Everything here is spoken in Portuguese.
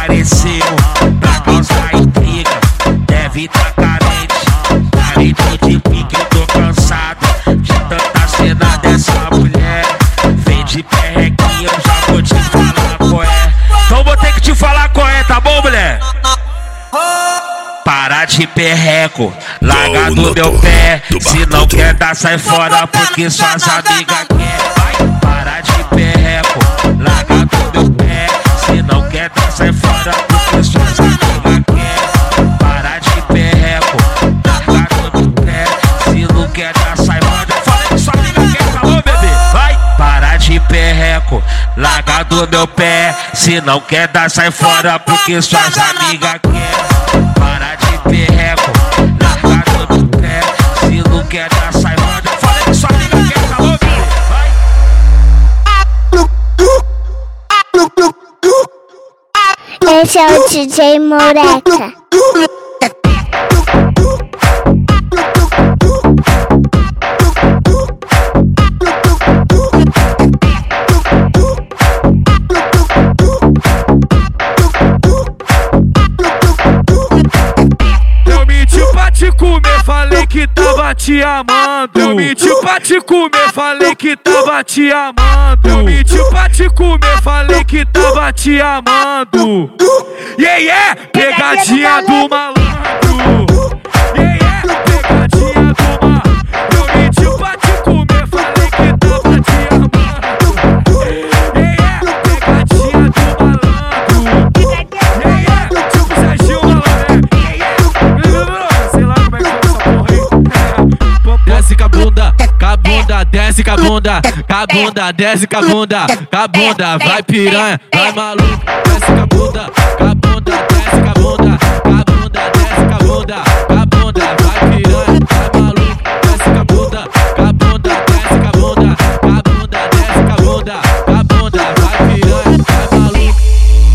apareceu pra causar intriga. Deve tá carente, carente de pique. Eu tô cansado de tanta cena dessa mulher. Vem de perrequinha, eu já vou te falar qual é. Então vou ter que te falar qual é, tá bom, mulher? Para de perreco, larga do meu pé. Se não quer dar, sai fora, porque suas amigas querem. Vai, para de perreco, larga do meu pé. Se não quer dar, sai fora, porque suas amigas querem. Para de perreco, larga do meu pé. Se não quer dar, sai fora. Eu falei que sua amiga quer, falou, bebê? Vai, para de perreco, larga do meu pé. Se não quer dar, sai fora, porque suas amigas querem. Para de perreco, larga do meu pé. Se não quer dar, sai fora. Eu falei que sua amiga quer, falou, bebê? Vai. Esse é o DJ Moreca. Eu menti pra te comer, falei que tava te amando. Eu menti pra te comer, falei que tava te amando. Eu menti pra te comer, falei que tava te amando. Yeah, yeah, pegadinha do malandro. Yeah, yeah, pegadinha do malandro. Eu menti pra te comer, falei que tava te amando. Yeah, yeah, pegadinha do malandro. Yeah, yeah, tipo Serginho Malandro. Sei lá como é que foi essa porra aí. Desce com a bunda, desce com a bunda, desce com a bunda, vai piranha, vai maluco, desce com a bunda,